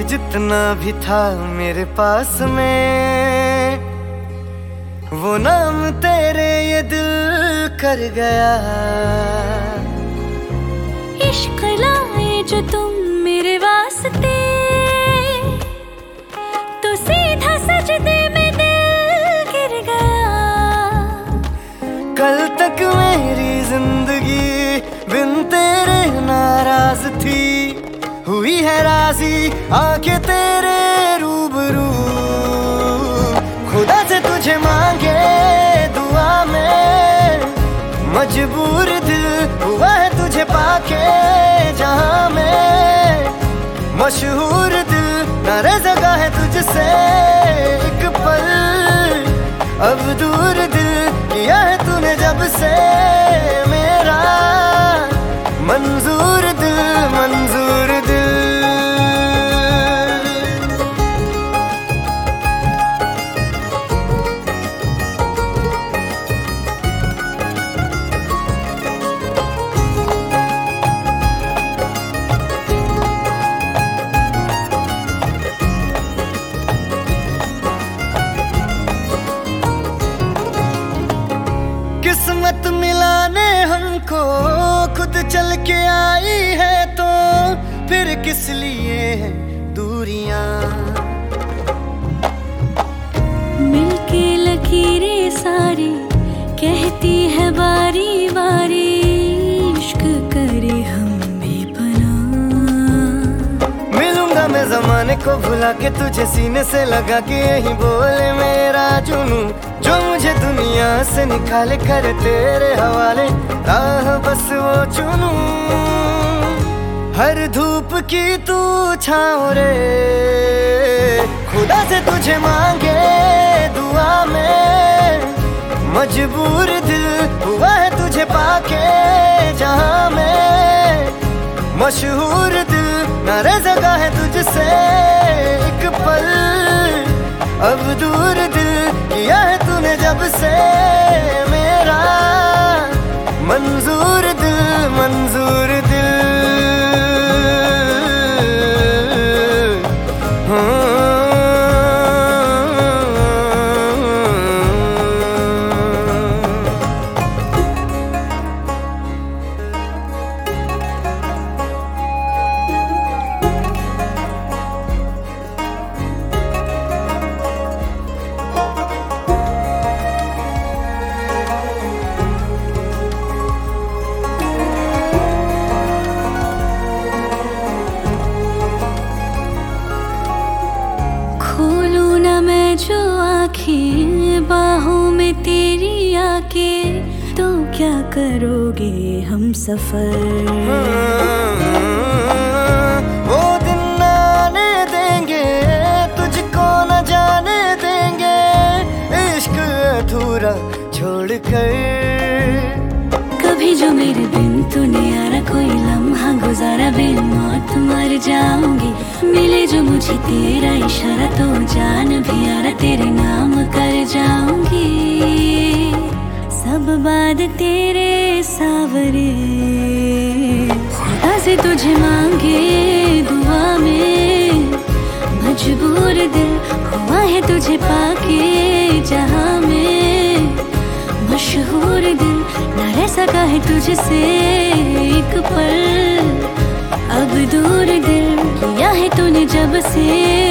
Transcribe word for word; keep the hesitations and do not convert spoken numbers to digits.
जितना भी था मेरे पास में, वो नाम तेरे ये दिल कर गया। इश्क लाए जो तुम मेरे वास्ते, तो सीधा सजदे में दिल गिर गया। कल तक मेरी जिंदगी बिन तेरे नाराज थी, हुई है राजी आके तेरे रूबरू। खुदा से तुझे मांगे दुआ में, मजबूर दिल हुआ है तुझे पाके। जहां में मशहूर दिल न रह सका है तुझसे एक पल। अब दूर दिल किया है तूने जब से मेरा, मंजूर दिल मंजूर दिल। किस्मत मिलाने हमको खुद चल के आई है, तो फिर किस लिए है दूरियां। मिलके लकीरें सारी कहती है बारी बारी, इश्क करे हम बेपनाह। मिलूंगा मैं जमाने को भुला के तुझे सीने से लगा के, यही बोले मेरा जुनू जो मुझे दुनिया से निकाले कर तेरे हवाले। राह बस वो चुनूं, हर धूप की तू छाँव रे। खुदा से तुझे मांगे दुआ में, मजबूर दिल हुआ है तुझे पाके। जहां में मशहूर दिल न रह सका है तुझसे एक पल। अब दूर दिल किया है तूने जब से मेरा, मंजूर दिल मंजूर दिल। खोलूं ना मैं जो आँखें बाहों में तेरी आके, तो क्या करोगे हम सफर। वो दिन आने देंगे तुझको न जाने देंगे, इश्क अधूरा छोड़कर। कभी जो मेरे बिन तूने यारा कोई लम्हा गुजारा, बिन मौत मर जाऊंगी। मिले जो मुझे तेरा इशारा, तो जान भी यारा तेरे नाम कर जाऊंगी। सब बात तेरे सावरे, खुदा से तुझे मांगे दुआ में, मजबूर दिल हुआ है तुझे पाके। जहां में मशहूर दिल न रह सका है तुझसे एक पल। अब दूर दिल किया है तूने जब से